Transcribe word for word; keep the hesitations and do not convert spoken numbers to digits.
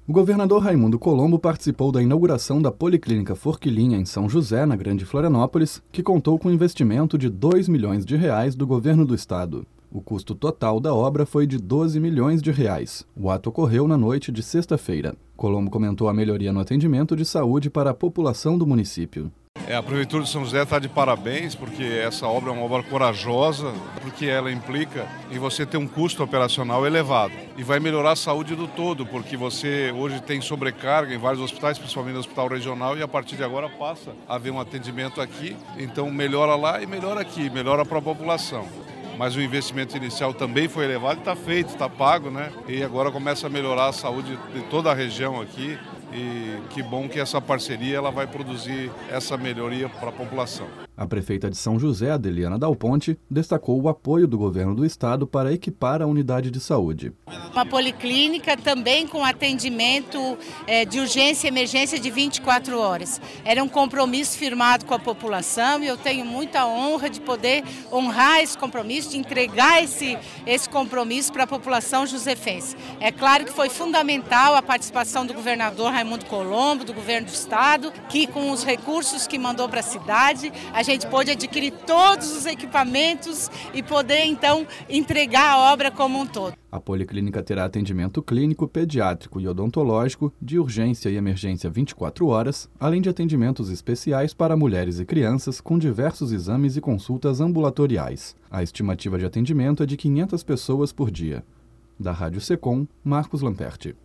O governador Raimundo Colombo participou da inauguração da Policlínica Forquilinha em São José, na Grande Florianópolis, que contou com um investimento de dois milhões de reais do governo do estado. O custo total da obra foi de doze milhões de reais. O ato ocorreu na noite de sexta-feira. Colombo comentou a melhoria no atendimento de saúde para a população do município. É, a Prefeitura de São José está de parabéns, porque essa obra é uma obra corajosa, porque ela implica em você ter um custo operacional elevado. E vai melhorar a saúde do todo, porque você hoje tem sobrecarga em vários hospitais, principalmente no hospital regional, e a partir de agora passa a haver um atendimento aqui. Então melhora lá e melhora aqui, melhora para a população. Mas o investimento inicial também foi elevado e está feito, está pago, né? E agora começa a melhorar a saúde de toda a região aqui. E que bom que essa parceria ela vai produzir essa melhoria para a população. A prefeita de São José, Adeliana Dal Ponte, destacou o apoio do governo do estado para equipar a unidade de saúde. Uma policlínica também com atendimento é, de urgência e emergência de vinte e quatro horas. Era um compromisso firmado com a população e eu tenho muita honra de poder honrar esse compromisso, de entregar esse, esse compromisso para a população josefense. É claro que foi fundamental a participação do governador Raimundo Colombo, do governo do estado, que com os recursos que mandou para a cidade, a gente pôde adquirir todos os equipamentos e poder então entregar a obra como um todo. A policlínica terá atendimento clínico, pediátrico e odontológico, de urgência e emergência vinte e quatro horas, além de atendimentos especiais para mulheres e crianças com diversos exames e consultas ambulatoriais. A estimativa de atendimento é de quinhentas pessoas por dia. Da Rádio Secom, Marcos Lamperti.